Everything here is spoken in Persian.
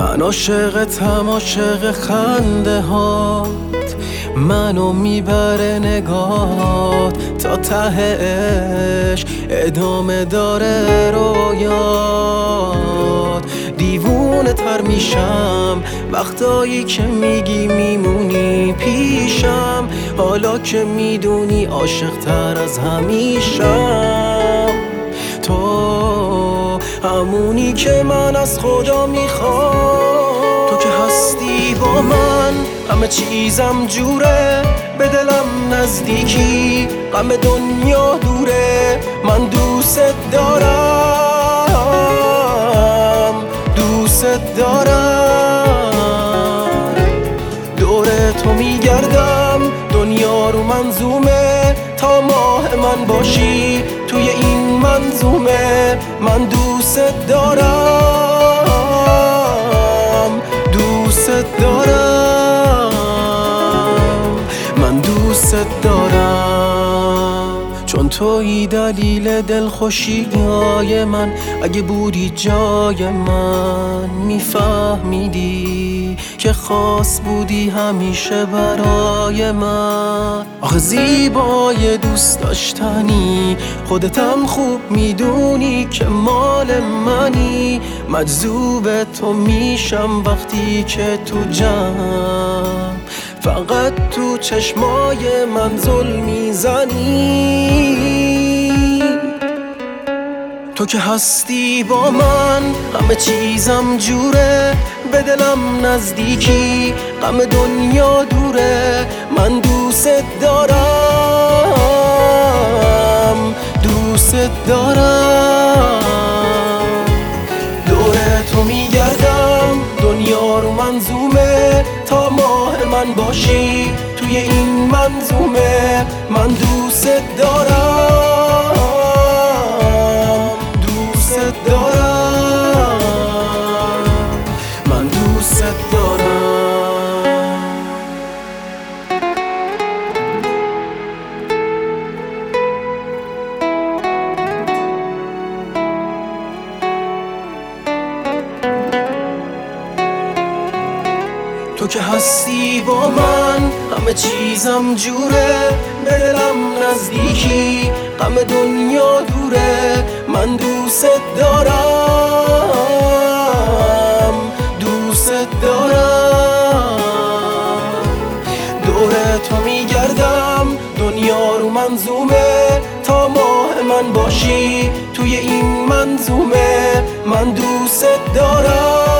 من عاشقتم، عاشق خنده هات، منو میبره نگات تا ته عشق، ادامه داره رویات. دیوونه تر میشم وقتایی که میگی میمونی پیشم، حالا که میدونی عاشق تر از همیشم. تو همونی که من از خدا میخوام، تو که هستی با من همه چیزم جوره، به دلم نزدیکی غم دنیا دوره. من دوست دارم، دوست دارم، دور تو میگردم، دنیا رو منظومه تا ماه من باشی توی این منظومه. من دوست دارم، دوست دارم، من دوست دارم، چون تویی دلیل دلخوشیای من. اگه بودی جای من میفهمیدی که خاص بودی همیشه برای من. آخه زیبای دوست داشتنی، خودتم خوب میدونی که مال منی. مجذوب تو میشم وقتی که تو جمع، فقط تو چشمای من زل میزنی. تو که هستی با من همه چیزم جوره، به دلم نزدیکی غم دنیا دوره. من دوست دارم، دوست دارم، دور تو میگردم، دنیا رو منظومه تا ماه من باشی توی این منظومه. من دوست دارم، دوست دارم، من دوست دارم. تو که هستی با من همه چیزم جوره، به دلم نزدیکی غم دنیا دوره. من دوست دارم، دوست دارم، دور تو میگردم، دنیا رو منظومه تا ماه من باشی توی این منظومه. من دوست دارم.